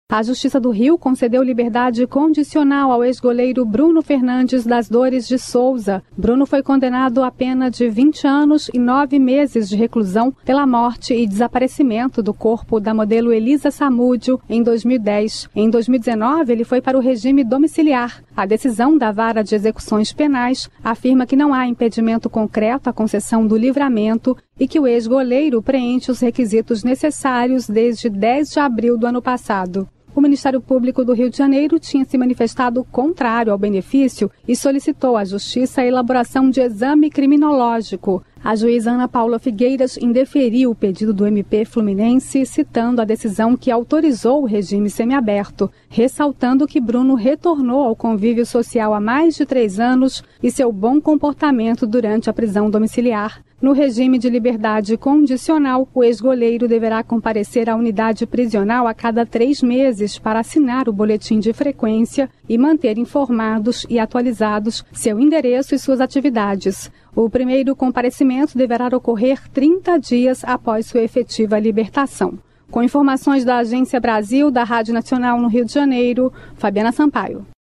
A Justiça do Rio concedeu liberdade condicional ao ex-goleiro Bruno Fernandes das Dores de Souza. Bruno foi condenado a pena de 20 anos e 9 meses de reclusão pela morte e desaparecimento do corpo da modelo Elisa Samúdio em 2010. Em 2019, ele foi para o regime domiciliar. A decisão da Vara de Execuções Penais afirma que não há impedimento concreto à concessão do livramento e que o ex-goleiro preenche os requisitos necessários desde 10 de abril do ano passado. O Ministério Público do Rio de Janeiro tinha se manifestado contrário ao benefício e solicitou à Justiça a elaboração de exame criminológico. A juíza Ana Paula Figueiras indeferiu o pedido do MP Fluminense, citando a decisão que autorizou o regime semiaberto, ressaltando que Bruno retornou ao convívio social há mais de 3 anos e seu bom comportamento durante a prisão domiciliar. No regime de liberdade condicional, o ex-goleiro deverá comparecer à unidade prisional a cada 3 meses para assinar o boletim de frequência e manter informados e atualizados seu endereço e suas atividades. O primeiro comparecimento deverá ocorrer 30 dias após sua efetiva libertação. Com informações da Agência Brasil, da Rádio Nacional no Rio de Janeiro, Fabiana Sampaio.